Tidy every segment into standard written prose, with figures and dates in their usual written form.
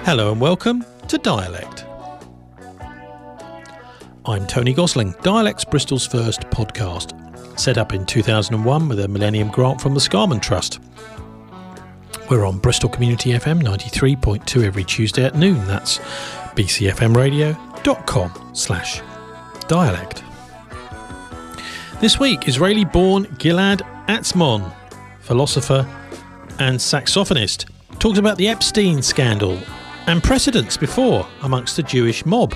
Hello and welcome to Dialect. I'm Tony Gosling, Dialect's Bristol's first podcast, set up in 2001 with a Millennium Grant from the Scarman Trust. We're on Bristol Community FM 93.2 every Tuesday at noon. That's bcfmradio.com/dialect. This week, Israeli-born Gilad Atzmon, philosopher and saxophonist, talks about the Epstein scandal and precedents before amongst the Jewish mob.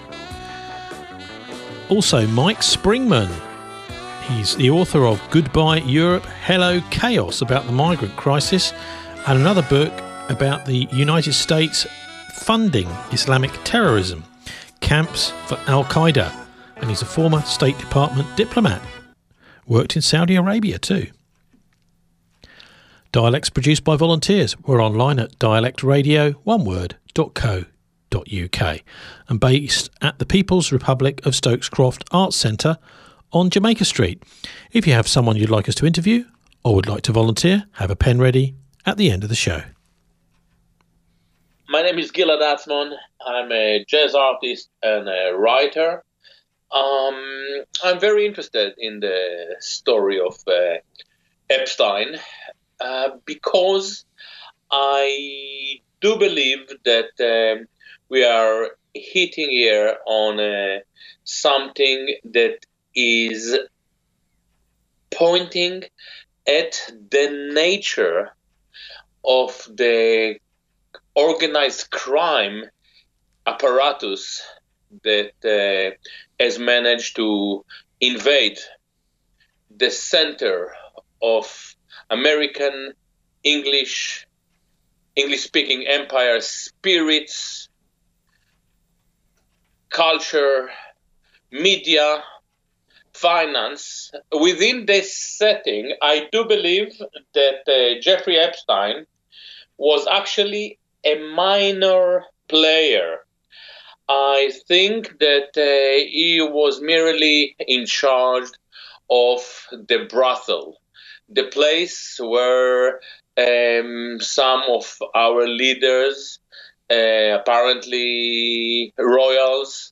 Also, Mike Springman. He's the author of Goodbye Europe, Hello Chaos, about the migrant crisis, and another book about the United States funding Islamic terrorism, camps for Al-Qaeda, and he's a former State Department diplomat. Worked in Saudi Arabia too. Dialect's produced by volunteers. We're online at dialectradio.co.uk and based at the People's Republic of Stokes-Croft Arts Centre on Jamaica Street. If you have someone you'd like us to interview or would like to volunteer, have a pen ready at the end of the show. My name is Gilad Atzmon. I'm a jazz artist and a writer. I'm very interested in the story of Epstein because I do believe that we are hitting here on something that is pointing at the nature of the organized crime apparatus that has managed to invade the center of American English-speaking empire spirits, culture, media, finance. Within this setting, I do believe that Jeffrey Epstein was actually a minor player. I think that he was merely in charge of the brothel, the place where some of our leaders, apparently royals,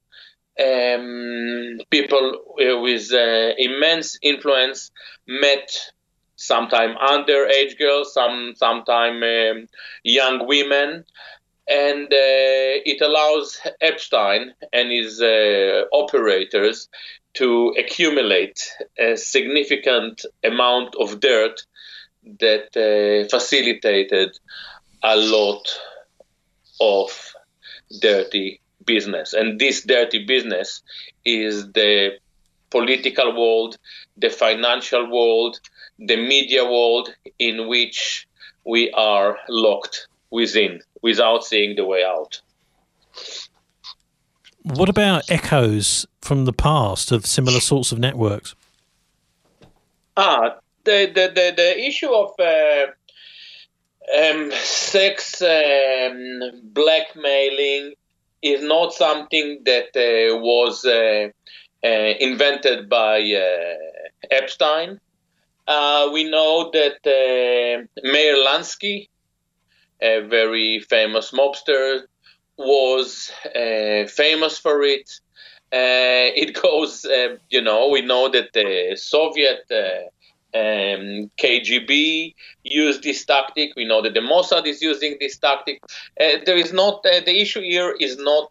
people with immense influence, met sometime underage girls, sometime young women, and it allows Epstein and his operators to accumulate a significant amount of dirt that facilitated a lot of dirty business. And this dirty business is the political world, the financial world, the media world in which we are locked within without seeing the way out. What about echoes from the past of similar sorts of networks? The issue of sex blackmailing is not something that was invented by Epstein. We know that Meyer Lansky, a very famous mobster, was famous for it. It goes, we know that the Soviet KGB used this tactic. We know that the Mossad is using this tactic. There is not, the issue here is not,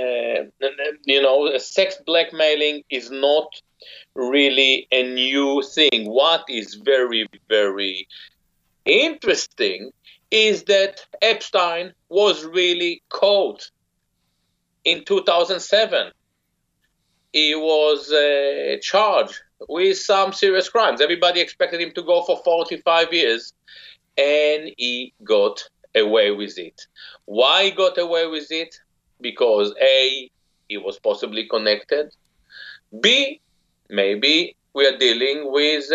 sex blackmailing is not really a new thing. What is very, very interesting is that Epstein was really caught in 2007. He was charged with some serious crimes. Everybody expected him to go for 45 years, and he got away with it. Why he got away with it? Because A, he was possibly connected. B, maybe we are dealing with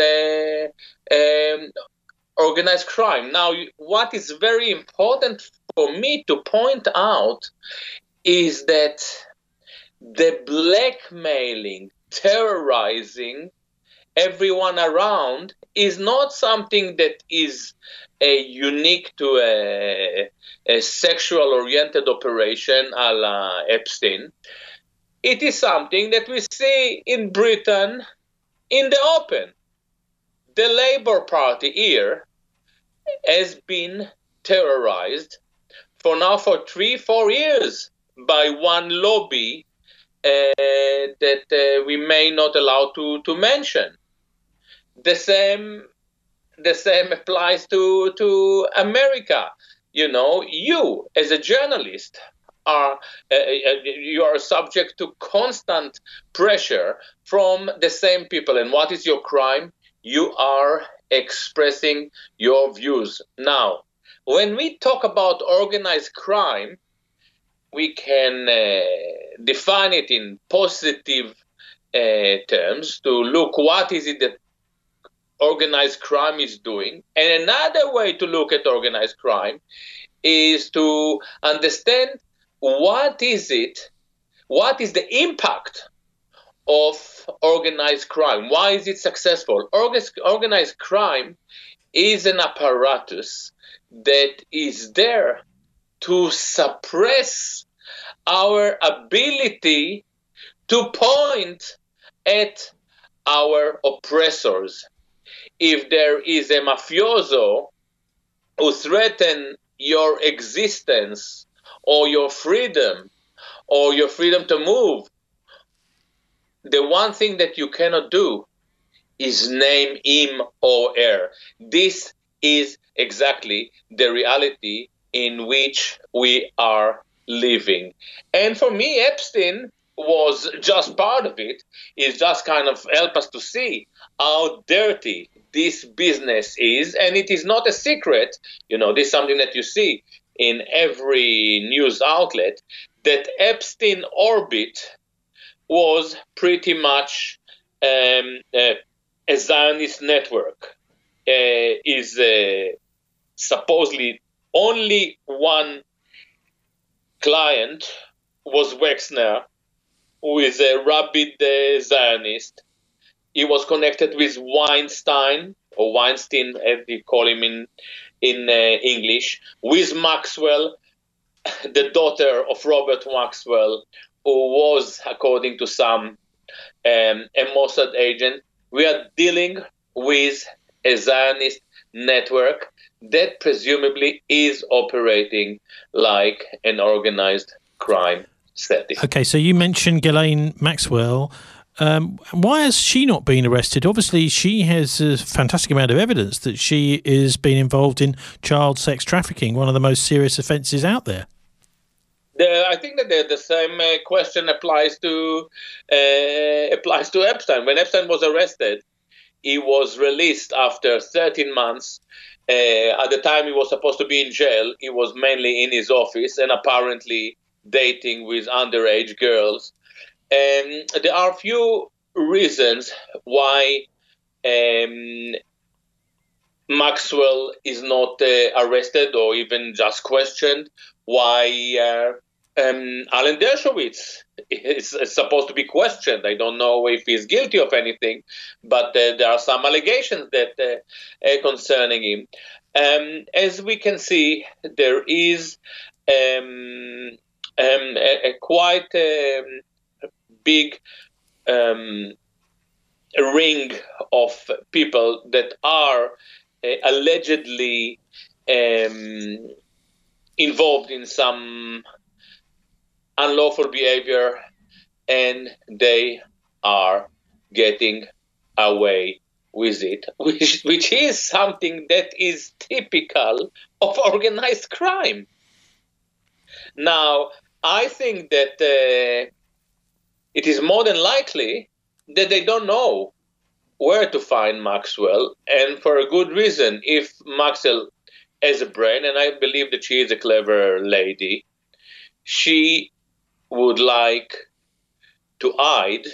organized crime. Now, what is very important for me to point out is that the blackmailing, terrorizing everyone around is not something that is unique to a sexual-oriented operation a la Epstein. It is something that we see in Britain in the open. The Labour Party here has been terrorized for 3-4 years by one lobby that we may not allow to mention. The same applies to America. You as a journalist you are subject to constant pressure from the same people. And what is your crime? You are expressing your views. Now, when we talk about organized crime, we can define it in positive terms to look what is it that organized crime is doing. And another way to look at organized crime is to understand what is the impact of organized crime. Why is it successful? Organized crime is an apparatus that is there to suppress our ability to point at our oppressors. If there is a mafioso who threatens your existence or your freedom to move, the one thing that you cannot do is name him or her. This is exactly the reality in which we are living. And for me, Epstein was just part of it. It just kind of helped us to see how dirty this business is. And it is not a secret. This is something that you see in every news outlet, that Epstein orbit was pretty much a Zionist network. Is supposedly only one client was Wexner, who is a rabid Zionist. He was connected with Weinstein, or Weinstein, as they call him in English, with Maxwell, the daughter of Robert Maxwell, who was, according to some, a Mossad agent. We are dealing with a Zionist network that presumably is operating like an organized crime setting. Okay, so you mentioned Ghislaine Maxwell. Why has she not been arrested? Obviously, she has a fantastic amount of evidence that she is being involved in child sex trafficking, one of the most serious offences out there. I think that the same question applies to Epstein. When Epstein was arrested, he was released after 13 months. At the time he was supposed to be in jail, he was mainly in his office and apparently dating with underage girls. And there are a few reasons why Maxwell is not arrested or even just questioned, why Alan Dershowitz is supposed to be questioned. I don't know if he's guilty of anything, but there are some allegations that concerning him. As we can see, there is a quite big ring of people that are allegedly involved in some unlawful behavior, and they are getting away with it, which is something that is typical of organized crime. Now, I think that it is more than likely that they don't know where to find Maxwell, and for a good reason. If Maxwell has a brain, and I believe that she is a clever lady, she would like to hide,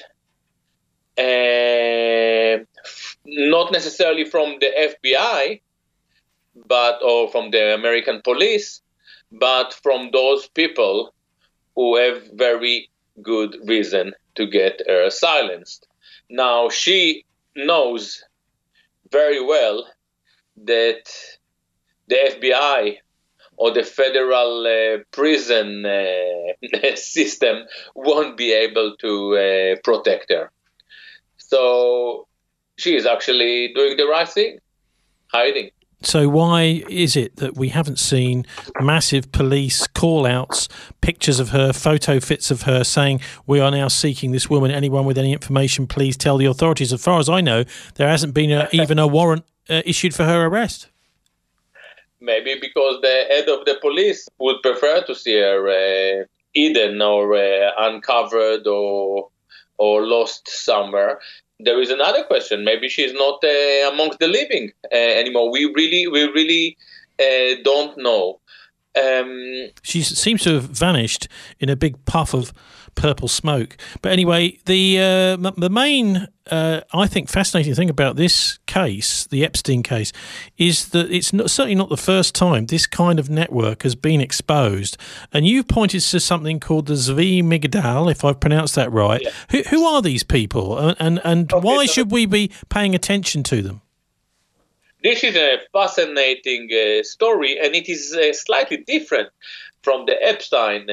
not necessarily from the FBI, or from the American police, but from those people who have very good reason to get her silenced. Now, she knows very well that the FBI or the federal prison system won't be able to protect her. So she is actually doing the right thing, hiding. So why is it that we haven't seen massive police call-outs, pictures of her, photo fits of her saying, we are now seeking this woman, anyone with any information, please tell the authorities? As far as I know, there hasn't been even a warrant issued for her arrest. Maybe because the head of the police would prefer to see her hidden or uncovered or lost somewhere. There is another question. Maybe she's not amongst the living anymore. We really don't know. She seems to have vanished in a big puff of purple smoke. But anyway, the main, I think, fascinating thing about this case, the Epstein case, is that it's certainly not the first time this kind of network has been exposed. And you've pointed to something called the Zvi Migdal, if I've pronounced that right. Yeah. Who are these people, and why should we be paying attention to them? This is a fascinating story, and it is slightly different from the Epstein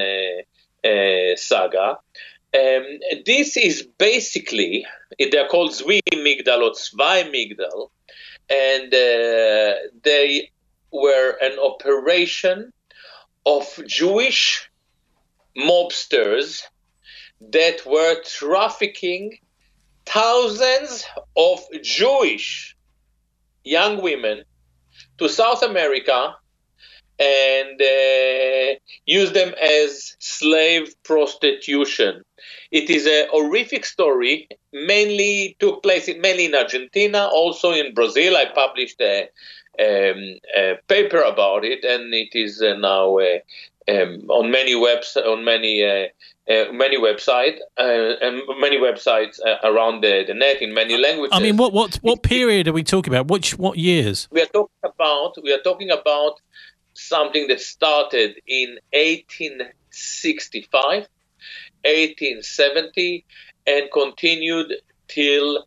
saga. This is basically, they're called Zvi Migdal or Zwei Migdal, and they were an operation of Jewish mobsters that were trafficking thousands of Jewish young women to South America and use them as slave prostitution. It is a horrific story, mainly took place mainly in Argentina, also in Brazil. I published a paper about it, and it is now on many websites around the net in many languages. I mean, what period are we talking about? What years? We are talking about something that started in 1865, 1870, and continued till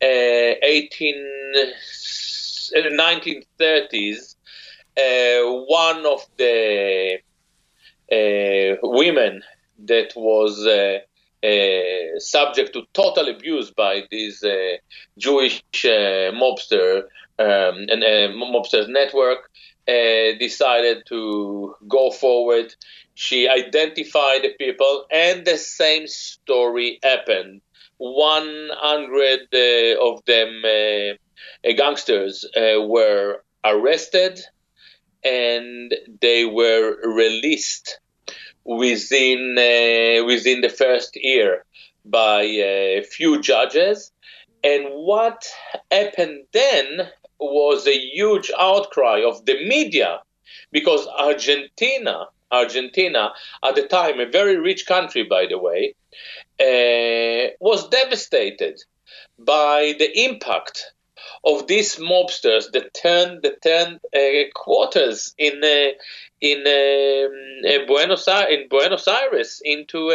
1930s. One of the women that was subject to total abuse by this Jewish mobster and mobsters network decided to go forward. She identified the people, and the same story happened. 100 of them gangsters were arrested, and they were released within the first year by a few judges. And what happened then was a huge outcry of the media, because Argentina at the time, a very rich country, by the way, was devastated by the impact of these mobsters that turned quarters in Buenos Aires into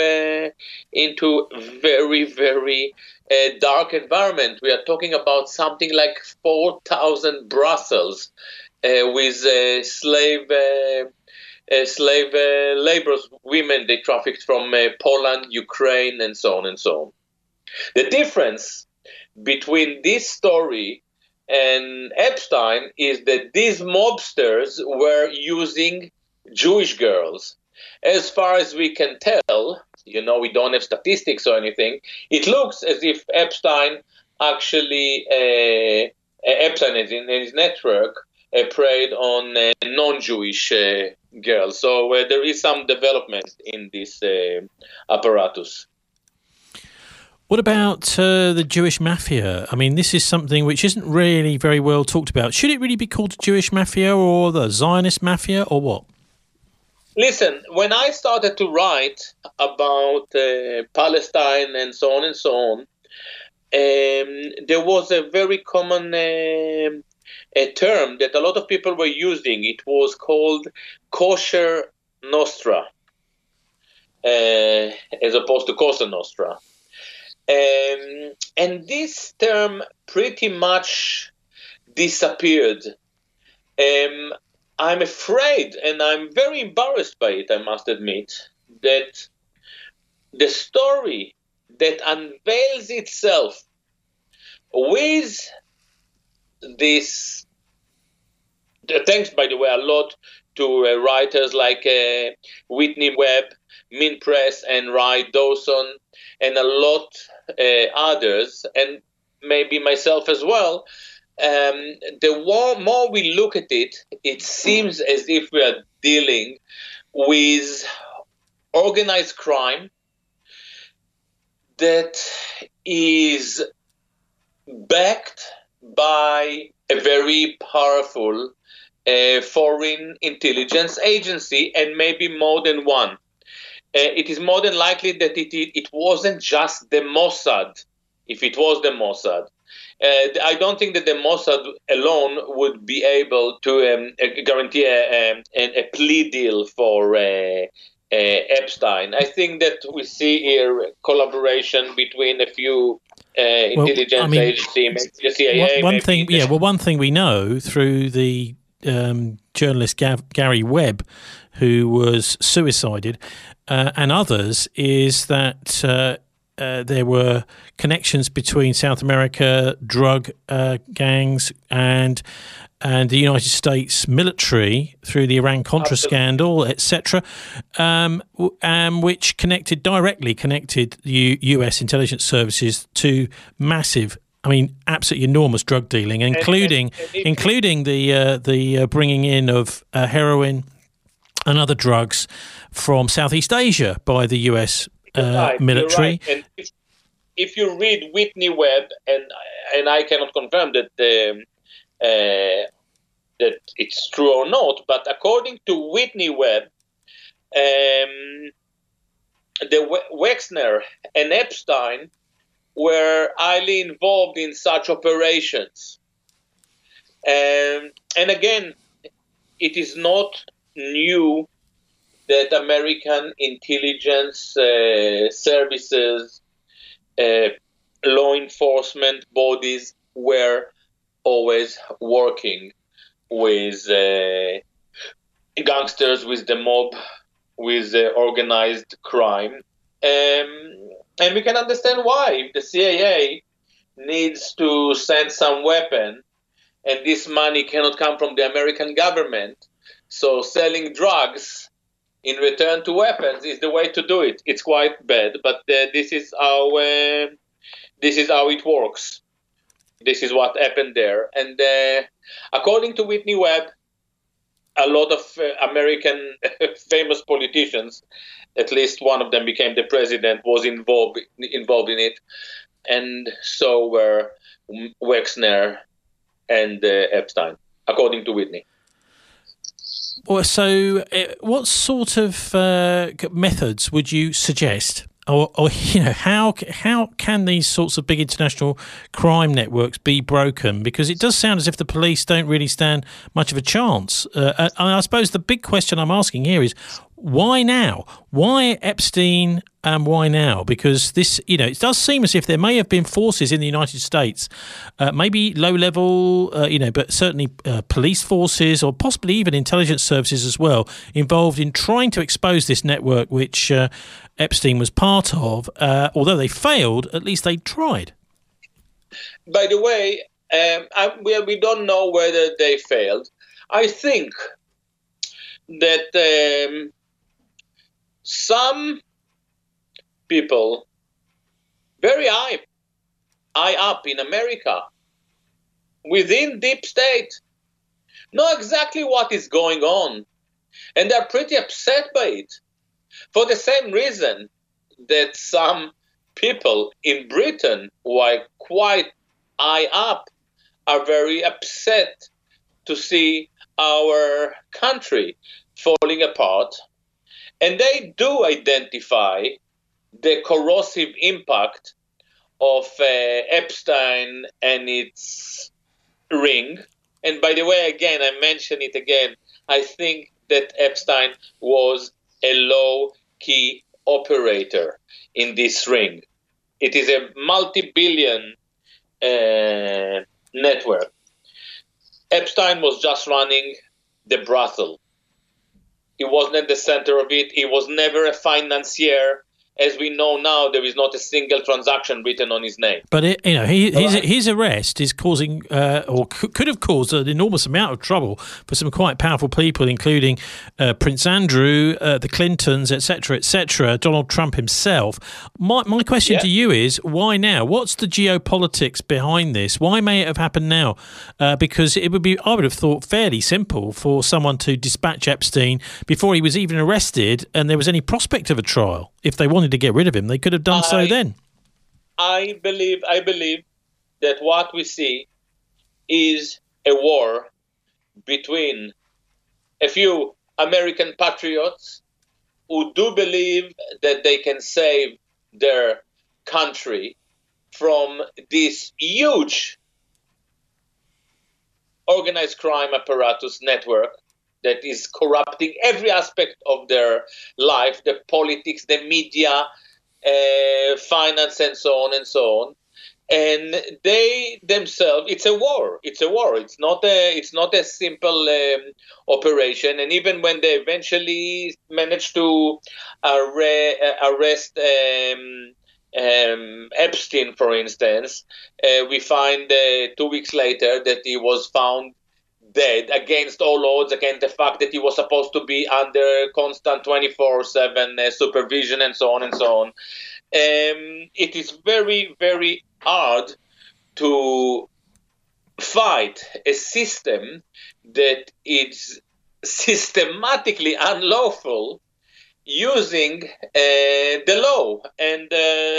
very, very dark environment. We are talking about something like 4,000 brothels with slave laborers, women they trafficked from Poland, Ukraine, and so on and so on. The difference between this story and Epstein is that these mobsters were using Jewish girls. As far as we can tell, we don't have statistics or anything, it looks as if Epstein actually, Epstein in his network, preyed on non-Jewish girls. So there is some development in this apparatus. What about the Jewish mafia? I mean, this is something which isn't really very well talked about. Should it really be called the Jewish mafia or the Zionist mafia or what? Listen, when I started to write about Palestine and so on, there was a very common a term that a lot of people were using. It was called kosher Nostra, as opposed to Cosa Nostra. And this term pretty much disappeared. I'm afraid, and I'm very embarrassed by it, I must admit, that the story that unveils itself with this, thanks, by the way, a lot to writers like Whitney Webb, Min Press, and Ray Dawson, and a lot others, and maybe myself as well. The more we look at it, it seems as if we are dealing with organized crime that is backed by a very powerful foreign intelligence agency, and maybe more than one. It is more than likely that it wasn't just the Mossad. If it was the Mossad, I don't think that the Mossad alone would be able to guarantee a plea deal for Epstein. I think that we see here collaboration between a few intelligence agencies, the CIA. One thing we know through the journalist Gary Webb, who was suicided, and others, is that there were connections between South America drug gangs and the United States military through the Iran-Contra scandal, etc., which directly connected the U.S. intelligence services to massive, absolutely enormous drug dealing, including the bringing in of heroin and other drugs from Southeast Asia by the U.S. military. Right. And if you read Whitney Webb, and I cannot confirm that that it's true or not, but according to Whitney Webb, the Wexner and Epstein were highly involved in such operations. And again, it is not new that American intelligence services, law enforcement bodies were always working with gangsters, with the mob, with organized crime. And we can understand why. If the CIA needs to send some weapon, and this money cannot come from the American government, so selling drugs in return to weapons is the way to do it. It's quite bad, but this is how it works. This is what happened there. And according to Whitney Webb, a lot of American famous politicians, at least one of them became the president, was involved in it, and so were Wexner and Epstein, according to Whitney. Well, so what sort of methods would you suggest? Or how can these sorts of big international crime networks be broken? Because it does sound as if the police don't really stand much of a chance. I suppose the big question I'm asking here is, why now? Why Epstein and why now? Because this, it does seem as if there may have been forces in the United States, maybe low level, but certainly police forces or possibly even intelligence services as well, involved in trying to expose this network, which Epstein was part of. Although they failed, at least they tried. By the way, we don't know whether they failed. I think that some people very high up in America, within deep state, know exactly what is going on, and they're pretty upset by it, for the same reason that some people in Britain, who are quite high up, are very upset to see our country falling apart. And they do identify the corrosive impact of Epstein and its ring. And by the way, again, I mention it again, I think that Epstein was a low-key operator in this ring. It is a multi-billion network. Epstein was just running the brothel. He wasn't at the center of it. He was never a financier. As we know now, there is not a single transaction written on his name. But his arrest is causing, or could have caused, an enormous amount of trouble for some quite powerful people, including Prince Andrew, the Clintons, etc., Donald Trump himself. My question to you is, why now? What's the geopolitics behind this? Why may it have happened now? Because it would be, I would have thought, fairly simple for someone to dispatch Epstein before he was even arrested, and there was any prospect of a trial. If they wanted to get rid of him, they could have done so then. I believe that what we see is a war between a few American patriots who do believe that they can save their country from this huge organized crime apparatus network that is corrupting every aspect of their life, the politics, the media, finance, and so on and so on. And they themselves, it's a war. It's not a simple operation. And even when they eventually managed to arrest Epstein, for instance, we find 2 weeks later that he was found dead, against all odds, against the fact that he was supposed to be under constant 24/7 supervision, and so on and so on. It is very, very hard to fight a system that is systematically unlawful using the law. And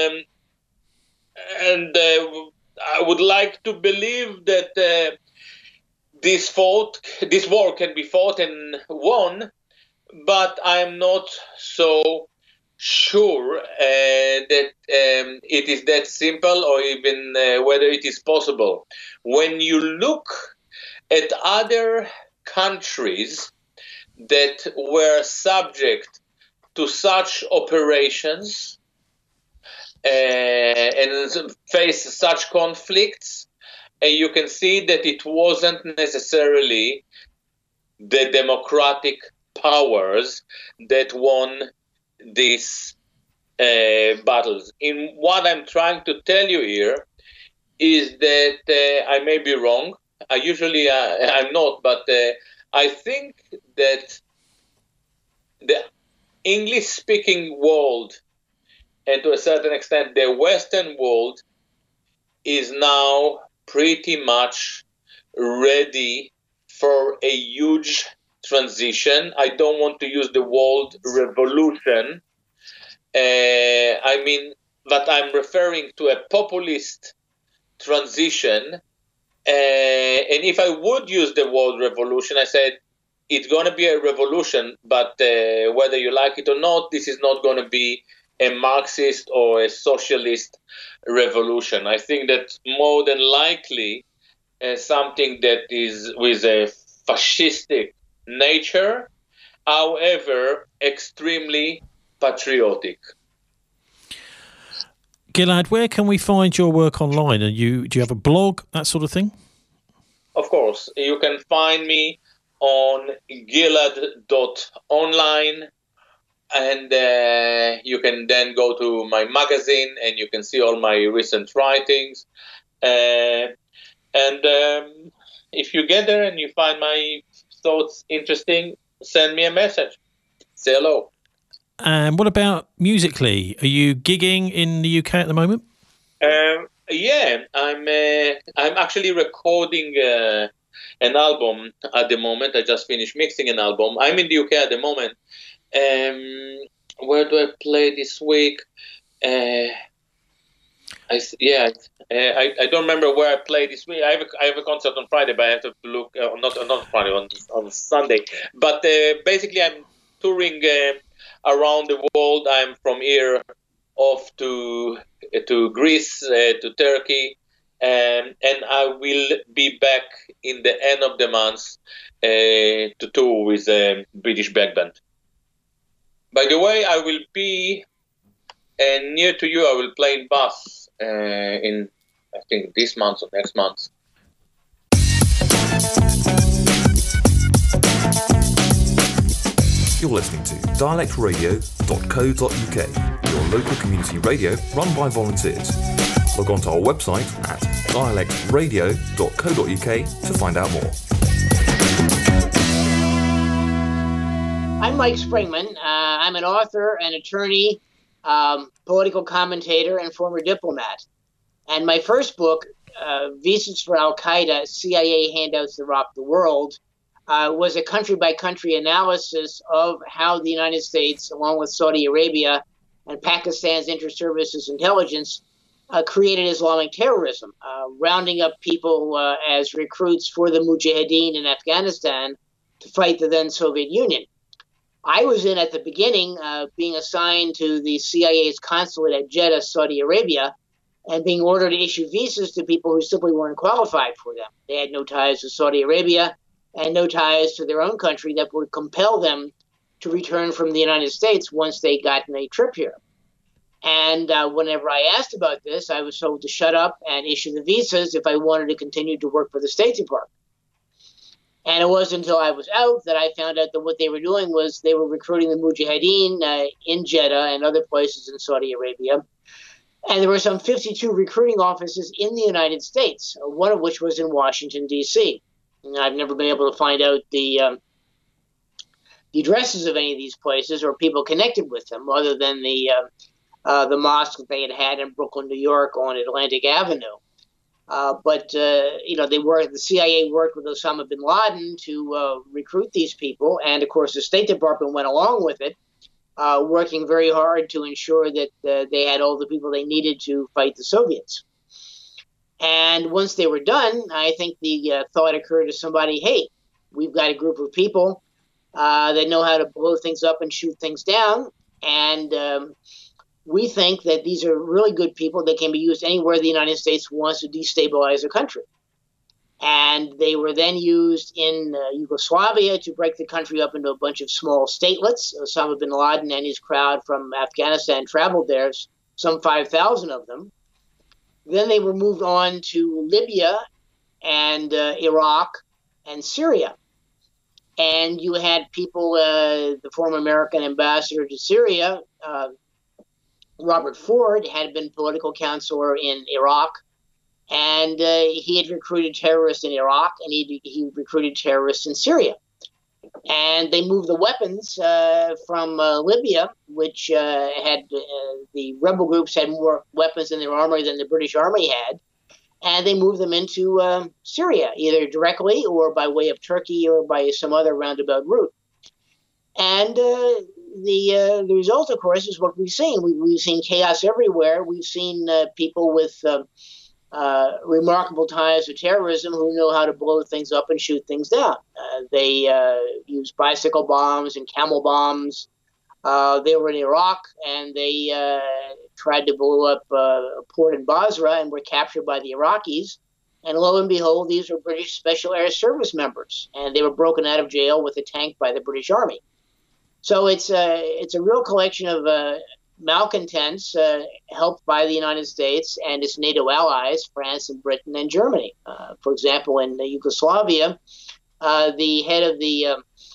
I would like to believe that this war can be fought and won, but I'm not so sure that it is that simple, or even whether it is possible. When you look at other countries that were subject to such operations and face such conflicts, and you can see that it wasn't necessarily the democratic powers that won these battles. In what I'm trying to tell you here is that I may be wrong. I'm not, but I think that the English-speaking world, and to a certain extent the Western world, is now pretty much ready for a huge transition. I don't want to use the word revolution. But I'm referring to a populist transition. And if I would use the word revolution, I said it's going to be a revolution, but whether you like it or not, this is not going to be a Marxist or a socialist revolution. I think that more than likely something that is with a fascistic nature, however, extremely patriotic. Gilad, where can we find your work online? Do you have a blog, that sort of thing? Of course. You can find me on gilad.online. And you can then go to my magazine and you can see all my recent writings. And if you get there and you find my thoughts interesting, send me a message. Say hello. And what about musically? Are you gigging in the UK at the moment? Yeah, I'm actually recording an album at the moment. I just finished mixing an album. I'm in the UK at the moment. Where do I play this week? I don't remember where I play this week. I have a concert on Friday, but I have to look not Friday, on Sunday. But basically, I'm touring around the world. I'm from here off to Greece, to Turkey, and I will be back in the end of the month to tour with a British back band. By the way, I will be And near to you, I will play in Bath in, I think, this month or next month. You're listening to dialectradio.co.uk, your local community radio run by volunteers. Log on to our website at dialectradio.co.uk to find out more. I'm Mike Springman. I'm an author, an attorney, political commentator, and former diplomat. And my first book, Visas for Al-Qaeda, CIA Handouts That Rocked the World, was a country-by-country analysis of how the United States, along with Saudi Arabia and Pakistan's inter-services intelligence, created Islamic terrorism, rounding up people as recruits for the Mujahideen in Afghanistan to fight the then Soviet Union. I was in at the beginning, being assigned to the CIA's consulate at Jeddah, Saudi Arabia, and being ordered to issue visas to people who simply weren't qualified for them. They had no ties to Saudi Arabia and no ties to their own country that would compel them to return from the United States once they gotten a trip here. And whenever I asked about this, I was told to shut up and issue the visas if I wanted to continue to work for the State Department. And it wasn't until I was out that I found out that what they were doing was they were recruiting the Mujahideen in Jeddah and other places in Saudi Arabia. And there were some 52 recruiting offices in the United States, one of which was in Washington, D.C. And I've never been able to find out the addresses of any of these places or people connected with them, other than the mosque that they had in Brooklyn, New York, on Atlantic Avenue. But the CIA worked with Osama bin Laden to recruit these people, and of course the State Department went along with it, working very hard to ensure that they had all the people they needed to fight the Soviets. And once they were done, I think the thought occurred to somebody, hey, we've got a group of people that know how to blow things up and shoot things down, and we think that these are really good people that can be used anywhere the United States wants to destabilize a country. And they were then used in Yugoslavia to break the country up into a bunch of small statelets. Osama bin Laden and his crowd from Afghanistan traveled there, some 5,000 of them. Then they were moved on to Libya and Iraq and Syria. And you had people, the former American ambassador to Syria, Robert Ford, had been political counselor in Iraq, and he had recruited terrorists in Iraq, and he recruited terrorists in Syria. And they moved the weapons from Libya, which had the rebel groups had more weapons in their armory than the British Army had, and they moved them into Syria, either directly or by way of Turkey or by some other roundabout route. And the result, of course, is what we've seen. We've seen chaos everywhere. We've seen people with remarkable ties to terrorism who know how to blow things up and shoot things down. They use bicycle bombs and camel bombs. They were in Iraq, and they tried to blow up a port in Basra and were captured by the Iraqis. And lo and behold, these were British Special Air Service members, and they were broken out of jail with a tank by the British Army. So it's a real collection of malcontents helped by the United States and its NATO allies, France and Britain and Germany. For example, in Yugoslavia, the head of the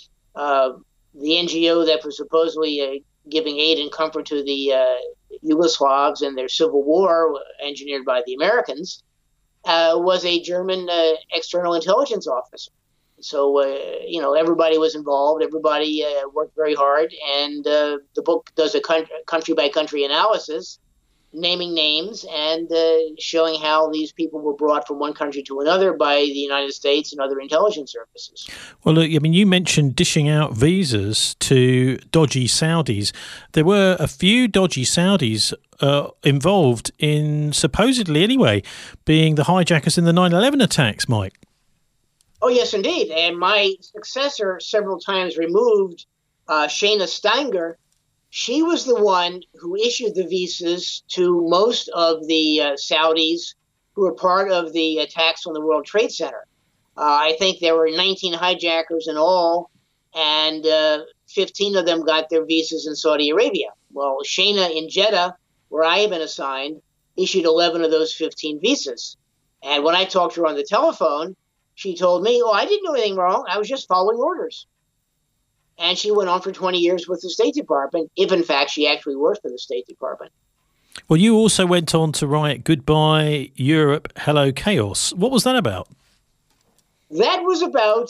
NGO that was supposedly giving aid and comfort to the Yugoslavs in their civil war, engineered by the Americans, was a German external intelligence officer. So, everybody was involved. Everybody worked very hard. And the book does a country-by-country analysis, naming names and showing how these people were brought from one country to another by the United States and other intelligence services. Well, look, I mean, you mentioned dishing out visas to dodgy Saudis. There were a few dodgy Saudis involved in, supposedly anyway, being the hijackers in the 9/11 attacks, Mike. Oh, yes, indeed. And my successor, several times removed, Shana Stenger, she was the one who issued the visas to most of the Saudis who were part of the attacks on the World Trade Center. I think there were 19 hijackers in all, and 15 of them got their visas in Saudi Arabia. Well, Shana in Jeddah where I had been assigned, issued 11 of those 15 visas. And when I talked to her on the telephone, she told me, "Oh, I didn't do anything wrong. I was just following orders." And she went on for 20 years with the State Department, if in fact she actually worked for the State Department. Well, you also went on to write Goodbye Europe, Hello Chaos. What was that about? That was about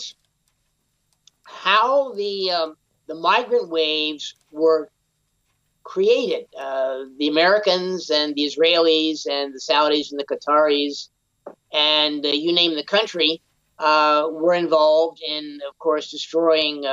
how the migrant waves were created. The Americans and the Israelis and the Saudis and the Qataris and you name the country were involved in, of course, destroying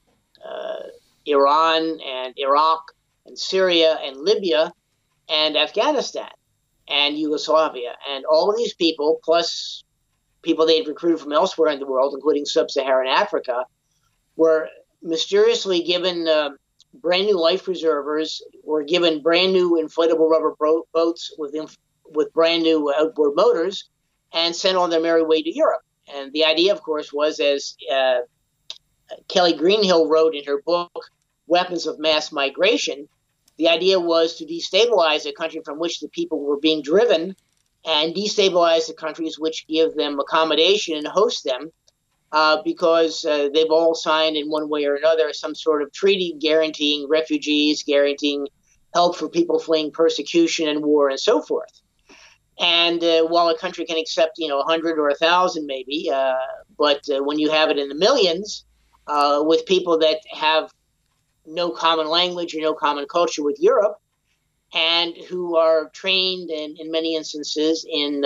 Iran and Iraq and Syria and Libya and Afghanistan and Yugoslavia. And all of these people, plus people they had recruited from elsewhere in the world, including sub-Saharan Africa, were mysteriously given brand new life preservers, were given brand new inflatable rubber boats with brand new outboard motors, and sent on their merry way to Europe. And the idea, of course, was, as Kelly Greenhill wrote in her book, Weapons of Mass Migration, the idea was to destabilize a country from which the people were being driven and destabilize the countries which give them accommodation and host them because they've all signed in one way or another some sort of treaty guaranteeing refugees, guaranteeing help for people fleeing persecution and war and so forth. And while a country can accept, 100 or 1,000 maybe, but when you have it in the millions with people that have no common language or no common culture with Europe, and who are trained in many instances in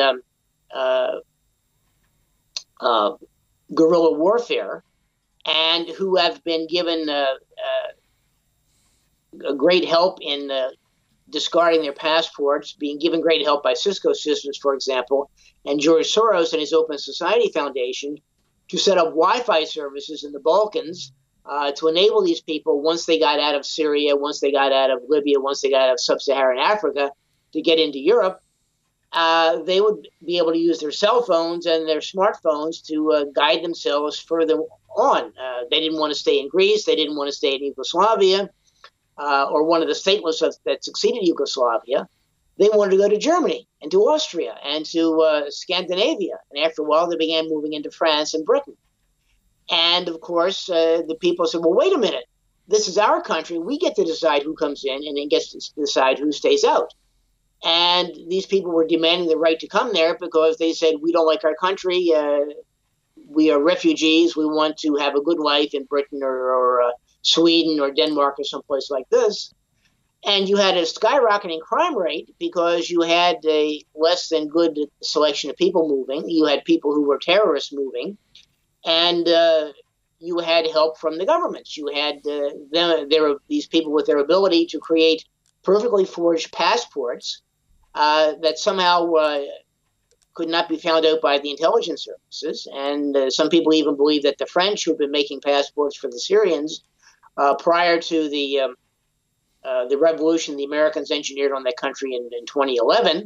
guerrilla warfare, and who have been given a great help in discarding their passports, being given great help by Cisco Systems, for example, and George Soros and his Open Society Foundation to set up Wi-Fi services in the Balkans to enable these people, once they got out of Syria, once they got out of Libya, once they got out of sub-Saharan Africa, to get into Europe. They would be able to use their cell phones and their smartphones to guide themselves further on. They didn't want to stay in Greece. They didn't want to stay in Yugoslavia or one of the stateless that succeeded Yugoslavia. They wanted to go to Germany and to Austria and to Scandinavia. And after a while, they began moving into France and Britain. And, of course, the people said, well, wait a minute. This is our country. We get to decide who comes in and then gets to decide who stays out. And these people were demanding the right to come there because they said, we don't like our country. We are refugees. We want to have a good life in Britain or Sweden or Denmark or someplace like this. And you had a skyrocketing crime rate because you had a less than good selection of people moving. You had people who were terrorists moving. And you had help from the governments. You had these people with their ability to create perfectly forged passports that somehow could not be found out by the intelligence services. And some people even believe that the French, who have been making passports for the Syrians prior to the revolution the Americans engineered on that country in 2011,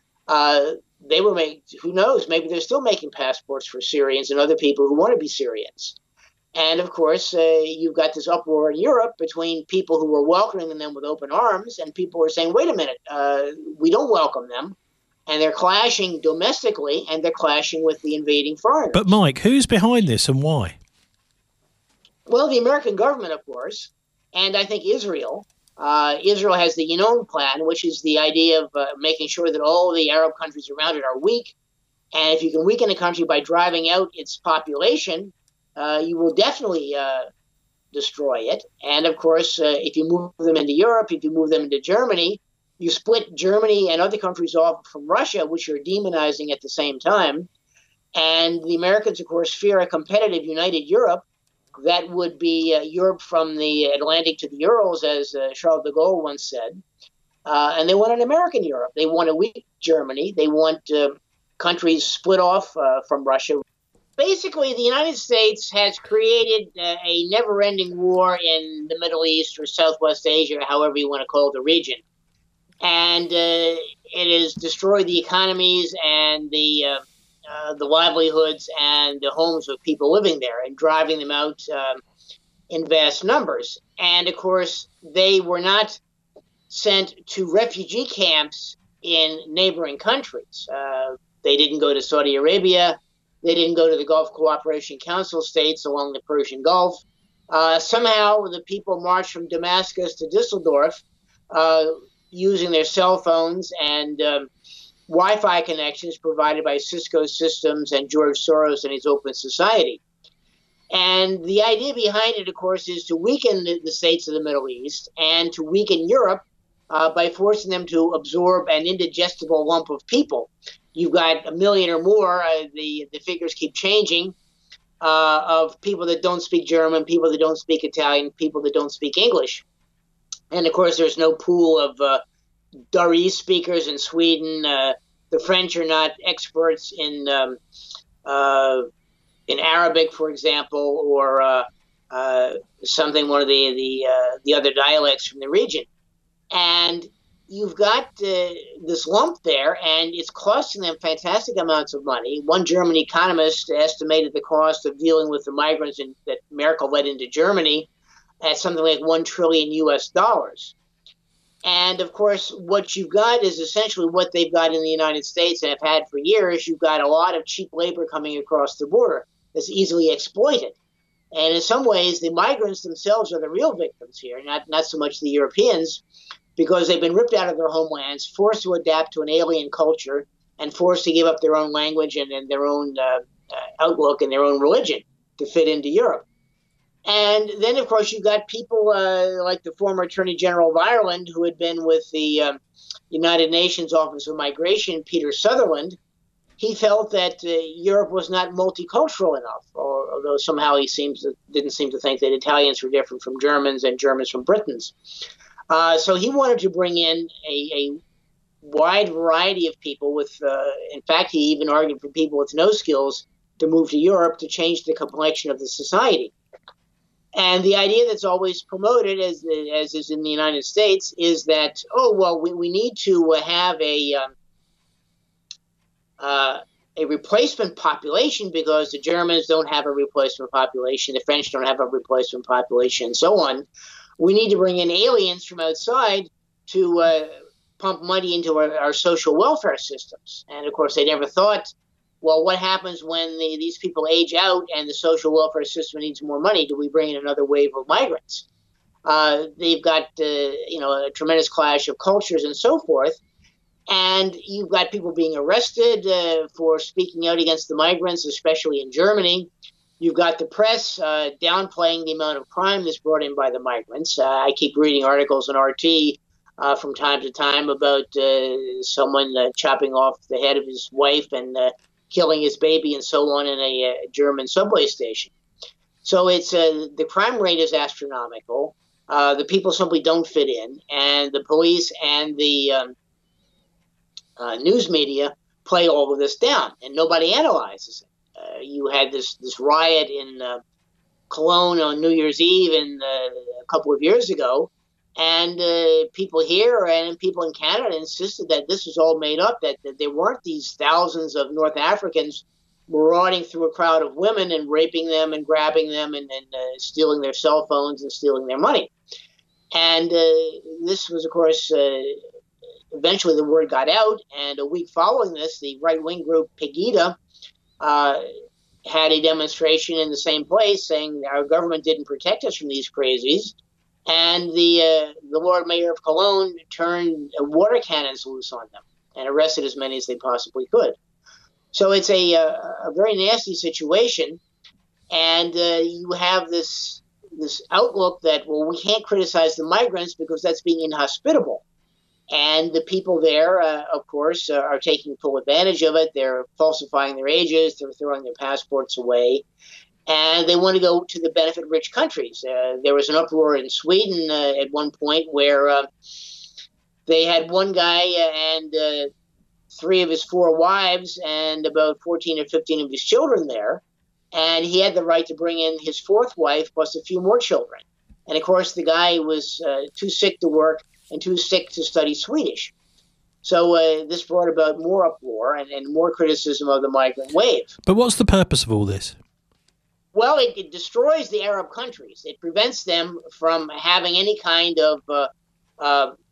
they were who knows, maybe they're still making passports for Syrians and other people who want to be Syrians. And, of course, you've got this uproar in Europe between people who were welcoming them with open arms and people who are saying, wait a minute, we don't welcome them. And they're clashing domestically and they're clashing with the invading foreigners. But, Mike, who's behind this and why? Well, the American government, of course, and I think Israel. Israel has the Yinon Plan, which is the idea of making sure that all the Arab countries around it are weak. And if you can weaken a country by driving out its population, you will definitely destroy it. And, of course, if you move them into Europe, if you move them into Germany, you split Germany and other countries off from Russia, which you're demonizing at the same time. And the Americans, of course, fear a competitive united Europe that would be Europe from the Atlantic to the Urals, as Charles de Gaulle once said. And they want an American Europe. They want a weak Germany. They want countries split off from Russia. Basically, the United States has created a never-ending war in the Middle East or Southwest Asia, however you want to call the region. And it has destroyed the economies and the livelihoods and the homes of people living there and driving them out in vast numbers. And, of course, they were not sent to refugee camps in neighboring countries. They didn't go to Saudi Arabia. They didn't go to the Gulf Cooperation Council states along the Persian Gulf. Somehow the people marched from Damascus to Dusseldorf using their cell phones and Wi-Fi connections provided by Cisco Systems and George Soros and his Open Society. And the idea behind it, of course, is to weaken the states of the Middle East and to weaken Europe by forcing them to absorb an indigestible lump of people. You've got 1 million or more, the figures keep changing, of people that don't speak German, people that don't speak Italian, people that don't speak English. And, of course, there's no pool of Dari speakers in Sweden. The French are not experts in Arabic, for example, or one of the other dialects from the region. And you've got this lump there, and it's costing them fantastic amounts of money. One German economist estimated the cost of dealing with the migrants that Merkel led into Germany at something like $1 trillion US. And, of course, what you've got is essentially what they've got in the United States and have had for years. You've got a lot of cheap labor coming across the border that's easily exploited. And in some ways, the migrants themselves are the real victims here, not so much the Europeans, because they've been ripped out of their homelands, forced to adapt to an alien culture, and forced to give up their own language and their own outlook and their own religion to fit into Europe. And then, of course, you've got people like the former Attorney General of Ireland, who had been with the United Nations Office of Migration, Peter Sutherland. He felt that Europe was not multicultural enough, although somehow he didn't seem to think that Italians were different from Germans and Germans from Britons. So he wanted to bring in a wide variety of people with, in fact, he even argued for people with no skills to move to Europe to change the complexion of the society. And the idea that's always promoted, as is in the United States, is that, we need to have a replacement population because the Germans don't have a replacement population, the French don't have a replacement population, and so on. We need to bring in aliens from outside to pump money into our social welfare systems. And, of course, they never thought, well, what happens when these people age out and the social welfare system needs more money? Do we bring in another wave of migrants? They've got, a tremendous clash of cultures and so forth. And you've got people being arrested for speaking out against the migrants, especially in Germany. You've got the press downplaying the amount of crime that's brought in by the migrants. I keep reading articles on RT from time to time about someone chopping off the head of his wife and killing his baby and so on in a German subway station. So it's the crime rate is astronomical. The people simply don't fit in, and the police and the news media play all of this down, and nobody analyzes it. You had this riot in Cologne on New Year's Eve a couple of years ago, and people here and people in Canada insisted that this was all made up, that there weren't these thousands of North Africans marauding through a crowd of women and raping them and grabbing them and stealing their cell phones and stealing their money. And this was, of course, eventually the word got out, and a week following this, the right-wing group Pegida had a demonstration in the same place saying our government didn't protect us from these crazies, and the Lord Mayor of Cologne turned water cannons loose on them and arrested as many as they possibly could. So it's a very nasty situation, and you have this outlook that, well, we can't criticize the migrants because that's being inhospitable. And the people there, of course, are taking full advantage of it. They're falsifying their ages. They're throwing their passports away. And they want to go to the benefit-rich countries. There was an uproar in Sweden at one point where they had one guy and 3 of his 4 wives and about 14 or 15 of his children there. And he had the right to bring in his 4th wife plus a few more children. And, of course, the guy was too sick to work and too sick to study Swedish. So this brought about more uproar and more criticism of the migrant wave. But what's the purpose of all this? Well, it destroys the Arab countries. It prevents them from having any kind of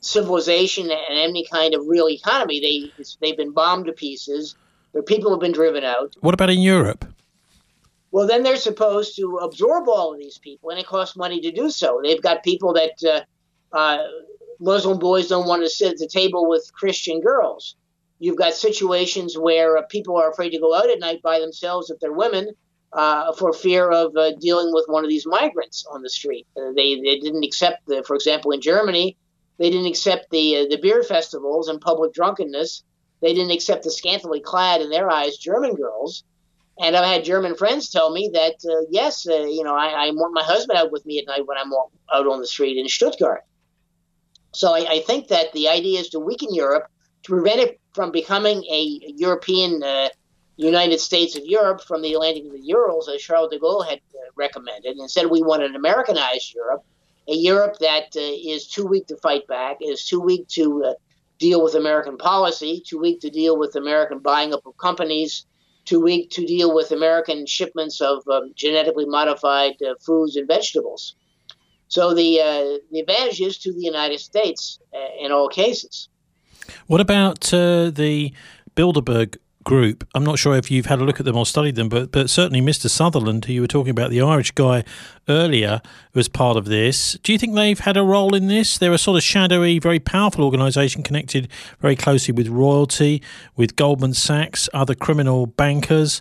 civilization and any kind of real economy. They've been bombed to pieces. Their people have been driven out. What about in Europe? Well, then they're supposed to absorb all of these people, and it costs money to do so. They've got people that Muslim boys don't want to sit at the table with Christian girls. You've got situations where people are afraid to go out at night by themselves if they're women for fear of dealing with one of these migrants on the street. They didn't accept, for example, in Germany, they didn't accept the beer festivals and public drunkenness. They didn't accept the scantily clad, in their eyes, German girls. And I've had German friends tell me that, yes, I want my husband out with me at night when I'm out on the street in Stuttgart. So I think that the idea is to weaken Europe, to prevent it from becoming a European United States of Europe from the Atlantic to the Urals, as Charles de Gaulle had recommended. Instead, we want an Americanized Europe, a Europe that is too weak to fight back, is too weak to deal with American policy, too weak to deal with American buying up of companies, too weak to deal with American shipments of genetically modified foods and vegetables. So the advantage is to the United States in all cases. What about the Bilderberg group? I'm not sure if you've had a look at them or studied them, but certainly Mr. Sutherland, who you were talking about, the Irish guy earlier, was part of this. Do you think they've had a role in this? They're a sort of shadowy, very powerful organisation connected very closely with royalty, with Goldman Sachs, other criminal bankers,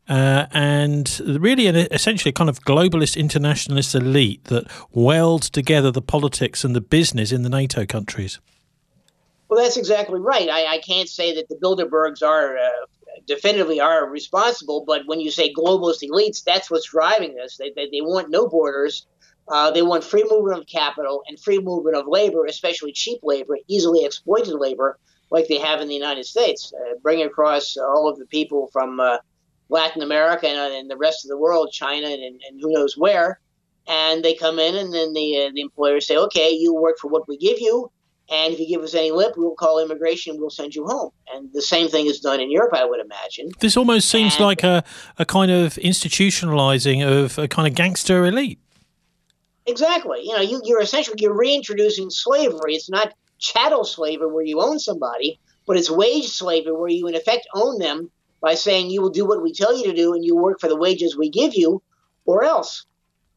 and really essentially a kind of globalist internationalist elite that weld together the politics and the business in the NATO countries. Well, that's exactly right. I can't say that the Bilderbergs are definitively are responsible, but when you say globalist elites, that's what's driving this. They want no borders. They want free movement of capital and free movement of labor, especially cheap labor, easily exploited labor, like they have in the United States. Bring across all of the people from Latin America and the rest of the world, China and who knows where, and they come in, and then the employers say, okay, you work for what we give you. And if you give us any lip, we'll call immigration and we'll send you home. And the same thing is done in Europe, I would imagine. This almost seems like a kind of institutionalizing of a kind of gangster elite. Exactly. You're reintroducing slavery. It's not chattel slavery where you own somebody, but it's wage slavery where you in effect own them by saying you will do what we tell you to do and you work for the wages we give you or else.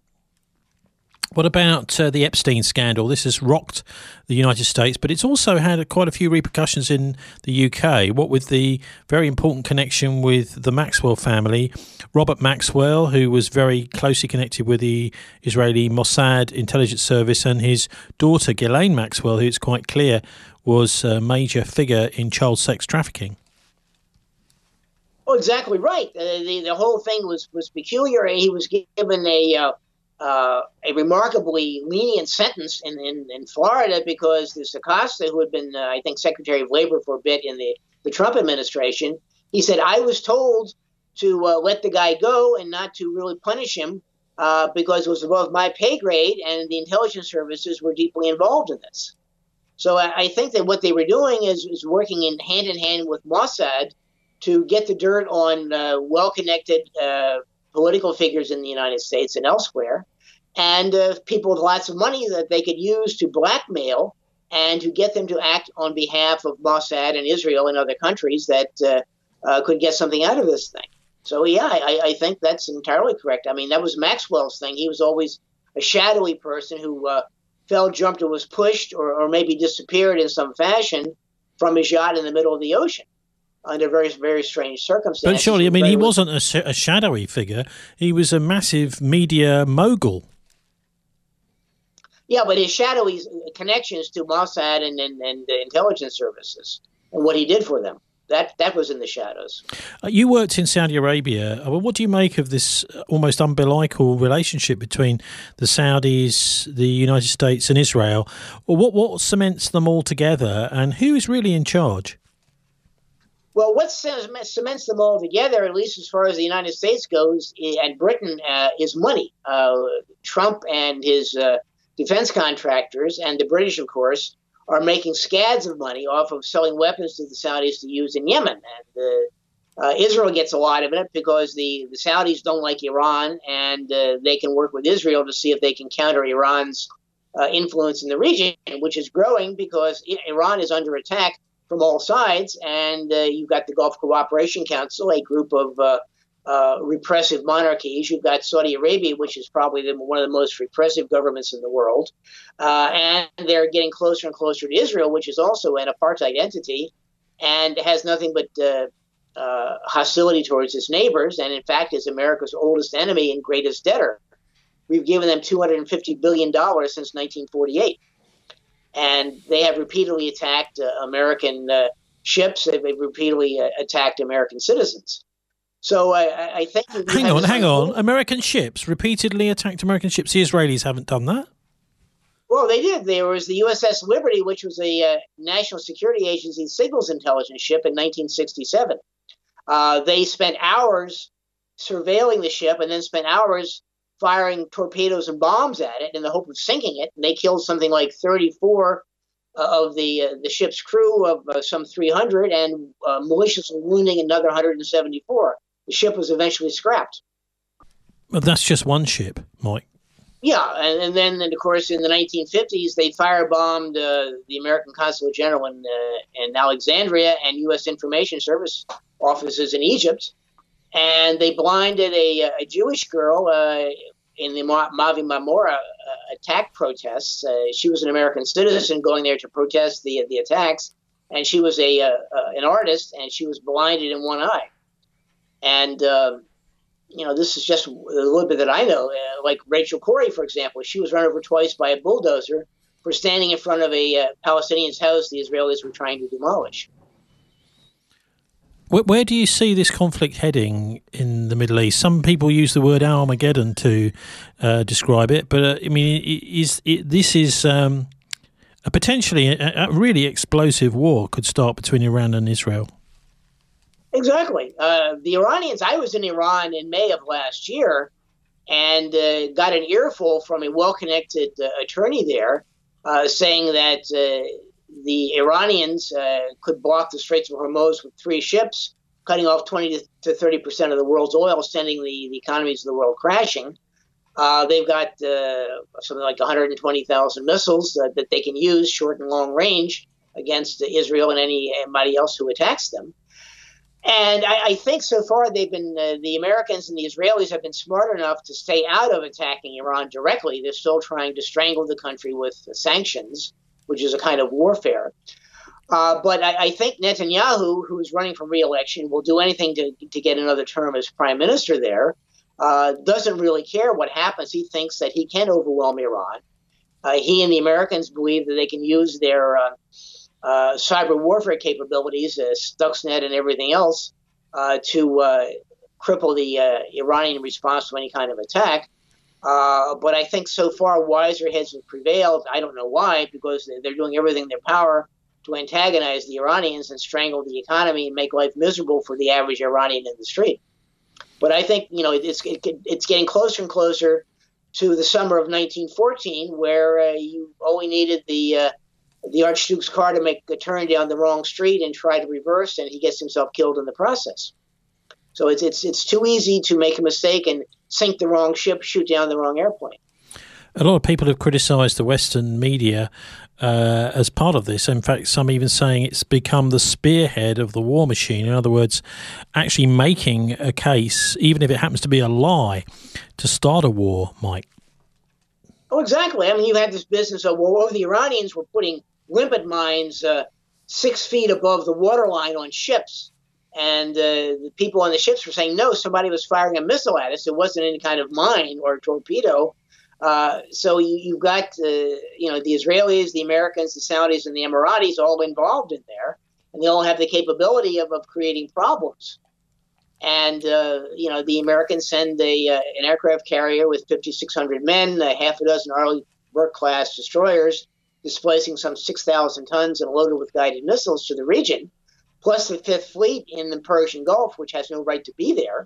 What about the Epstein scandal? This has rocked the United States, but it's also had quite a few repercussions in the UK. What with the very important connection with the Maxwell family, Robert Maxwell, who was very closely connected with the Israeli Mossad intelligence service, and his daughter, Ghislaine Maxwell, who it's quite clear was a major figure in child sex trafficking. Oh, exactly right. The whole thing was peculiar. He was given a remarkably lenient sentence in Florida because this Acosta, who had been, I think, Secretary of Labor for a bit in the Trump administration, he said, I was told to let the guy go and not to really punish him because it was above my pay grade and the intelligence services were deeply involved in this. So I think that what they were doing is working in hand with Mossad to get the dirt on well-connected political figures in the United States and elsewhere, and people with lots of money that they could use to blackmail and to get them to act on behalf of Mossad and Israel and other countries that could get something out of this thing. So, yeah, I think that's entirely correct. I mean, that was Maxwell's thing. He was always a shadowy person who fell, jumped, or was pushed or maybe disappeared in some fashion from his yacht in the middle of the ocean under very, very strange circumstances. But surely, I mean, he wasn't a shadowy figure. He was a massive media mogul. Yeah, but his shadowy connections to Mossad and the intelligence services and what he did for them, that was in the shadows. You worked in Saudi Arabia. What do you make of this almost umbilical relationship between the Saudis, the United States and Israel? What cements them all together, and who is really in charge? Well, what cements them all together, at least as far as the United States goes, and Britain, is money. Trump and his defense contractors, and the British, of course, are making scads of money off of selling weapons to the Saudis to use in Yemen. And Israel gets a lot of it because the Saudis don't like Iran, and they can work with Israel to see if they can counter Iran's influence in the region, which is growing because Iran is under attack from all sides, and you've got the Gulf Cooperation Council, a group of repressive monarchies. You've got Saudi Arabia, which is probably one of the most repressive governments in the world, and they're getting closer and closer to Israel, which is also an apartheid entity and has nothing but hostility towards its neighbors, and in fact is America's oldest enemy and greatest debtor. We've given them $250 billion since 1948. And they have repeatedly attacked American ships. They've repeatedly attacked American citizens. So I think... Hang on. American ships repeatedly attacked American ships. The Israelis haven't done that? Well, they did. There was the USS Liberty, which was a National Security Agency signals intelligence ship in 1967. They spent hours surveilling the ship and then spent hours firing torpedoes and bombs at it in the hope of sinking it. And they killed something like 34 of the ship's crew of some 300 and maliciously wounding another 174. The ship was eventually scrapped. Well, that's just one ship, Mike. Yeah, and then, of course, in the 1950s, they firebombed the American Consulate General in Alexandria and U.S. Information Service offices in Egypt. And they blinded a Jewish girl in the Mavi Marmara attack protests. She was an American citizen going there to protest the attacks, and she was an artist, and she was blinded in one eye. And this is just a little bit that I know. Like Rachel Corrie, for example, she was run over twice by a bulldozer for standing in front of a Palestinian's house the Israelis were trying to demolish. Where do you see this conflict heading in the Middle East? Some people use the word Armageddon to describe it, but this is a potentially a really explosive war could start between Iran and Israel. Exactly. The Iranians, I was in Iran in May of last year and got an earful from a well-connected attorney there saying that the Iranians could block the Straits of Hormuz with 3 ships, cutting off 20 to 30% of the world's oil, sending the economies of the world crashing. They've got something like 120,000 missiles that they can use short and long range against Israel and anybody else who attacks them. And I think so far they've been the Americans and the Israelis have been smart enough to stay out of attacking Iran directly. They're still trying to strangle the country with sanctions, which is a kind of warfare. But I think Netanyahu, who's running for re-election, will do anything to get another term as prime minister there. Doesn't really care what happens. He thinks that he can overwhelm Iran. He and the Americans believe that they can use their cyber warfare capabilities, Stuxnet and everything else, to cripple the Iranian response to any kind of attack. But I think so far wiser heads have prevailed. I don't know why, because they're doing everything in their power to antagonize the Iranians and strangle the economy and make life miserable for the average Iranian in the street. But I think it's getting closer and closer to the summer of 1914, where you only needed the Archduke's car to make a turn down the wrong street and try to reverse, and he gets himself killed in the process. So it's too easy to make a mistake and sink the wrong ship, shoot down the wrong airplane. A lot of people have criticised the Western media as part of this. In fact, some even saying it's become the spearhead of the war machine. In other words, actually making a case, even if it happens to be a lie, to start a war, Mike. Oh, exactly. I mean, you had this business of, the Iranians were putting limpet mines 6 feet above the waterline on ships. And the people on the ships were saying, no, somebody was firing a missile at us. It wasn't any kind of mine or torpedo. So you've got, the Israelis, the Americans, the Saudis, and the Emiratis all involved in there. And they all have the capability of creating problems. And, the Americans send an aircraft carrier with 5,600 men, half a dozen Arleigh Burke-class destroyers, displacing some 6,000 tons and loaded with guided missiles to the region, plus the Fifth Fleet in the Persian Gulf, which has no right to be there.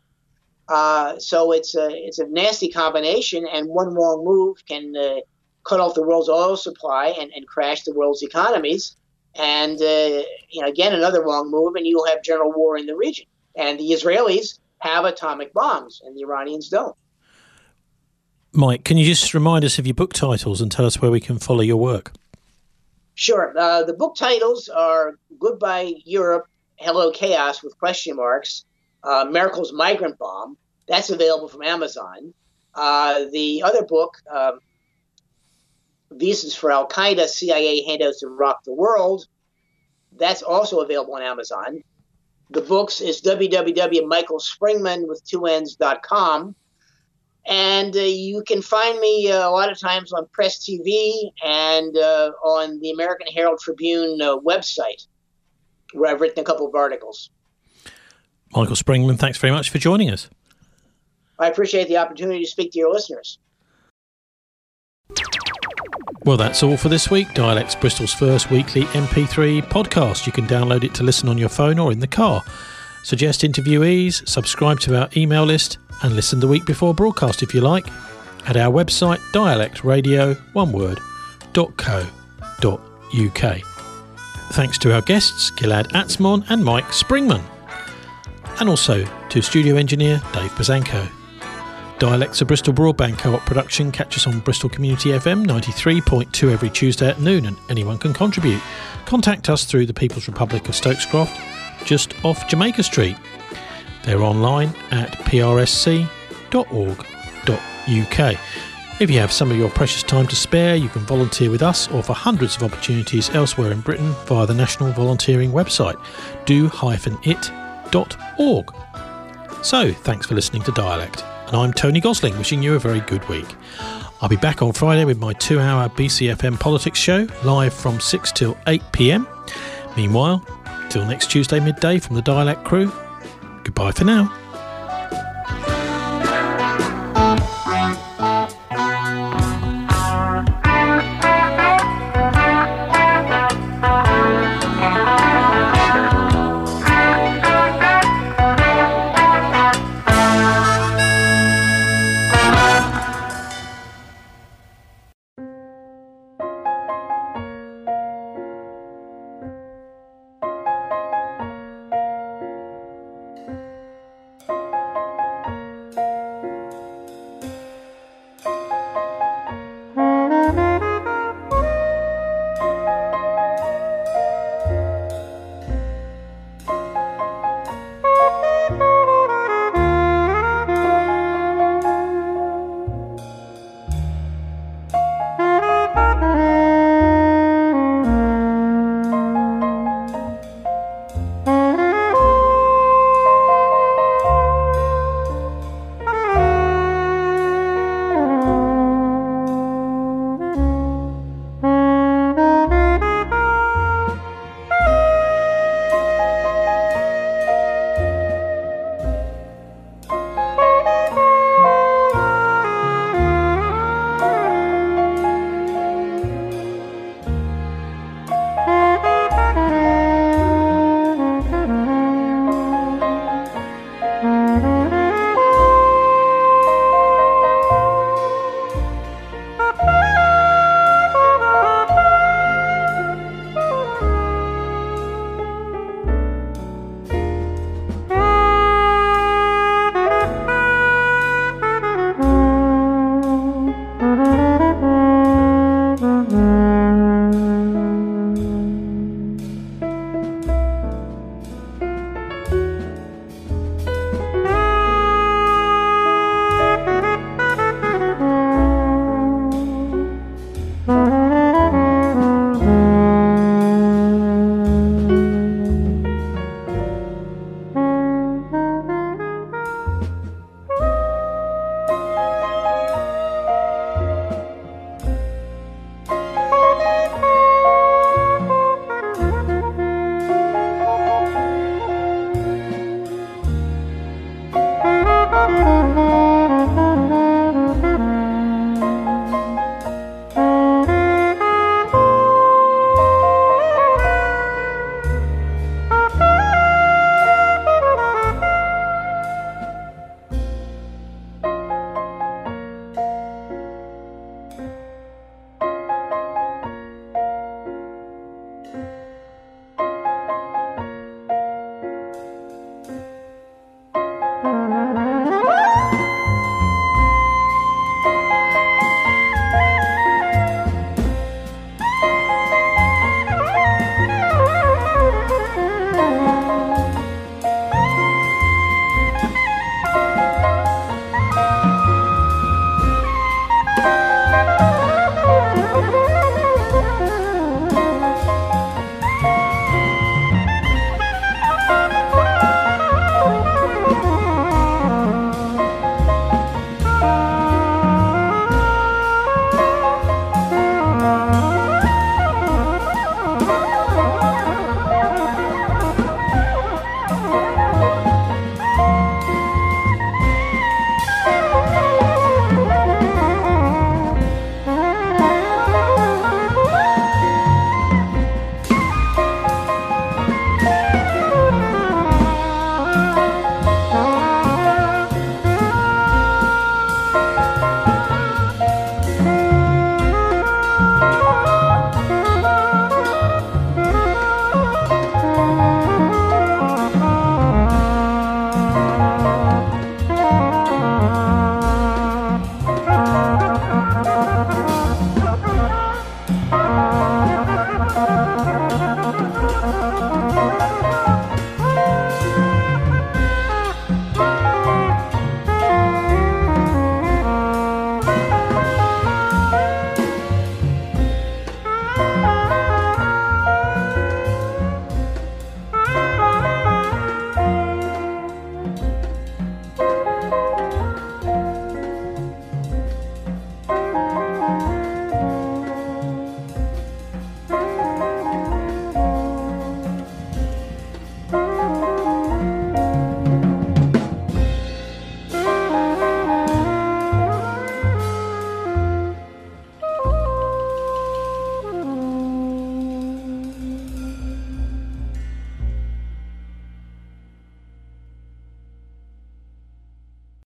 So it's a nasty combination, and one wrong move can cut off the world's oil supply and crash the world's economies. And, again, another wrong move, and you'll have general war in the region. And the Israelis have atomic bombs, and the Iranians don't. Mike, can you just remind us of your book titles and tell us where we can follow your work? Sure. The book titles are Goodbye Europe, Hello Chaos with question marks, Merkel's Migrant Bomb. That's available from Amazon. The other book, Visas for Al-Qaeda, CIA Handouts to Rock the World, that's also available on Amazon. The books is www.michaelspringman.com. And you can find me a lot of times on Press TV and on the American Herald Tribune website, where I've written a couple of articles. Michael Springman, thanks very much for joining us. I appreciate the opportunity to speak to your listeners. Well, that's all for this week. Dialects, Bristol's first weekly MP3 podcast. You can download it to listen on your phone or in the car. Suggest interviewees, subscribe to our email list, and listen the week before broadcast if you like at our website dialectradio.co.uk. Thanks to our guests Gilad Atzmon and Mike Springman, and also to studio engineer Dave Bazanko. Dialects, a Bristol Broadband Co-op production. Catch us on Bristol Community FM 93.2 every Tuesday at noon, and anyone can contribute. Contact us through the People's Republic of Stokescroft, just off Jamaica Street. They're online at prsc.org.uk. If you have some of your precious time to spare, you can volunteer with us or for hundreds of opportunities elsewhere in Britain via the National Volunteering website, do-it.org. So, thanks for listening to Dialect, and I'm Tony Gosling, wishing you a very good week. I'll be back on Friday with my 2-hour BCFM politics show, live from 6 till 8 p.m. Meanwhile, till next Tuesday midday from the Dialect crew, goodbye for now.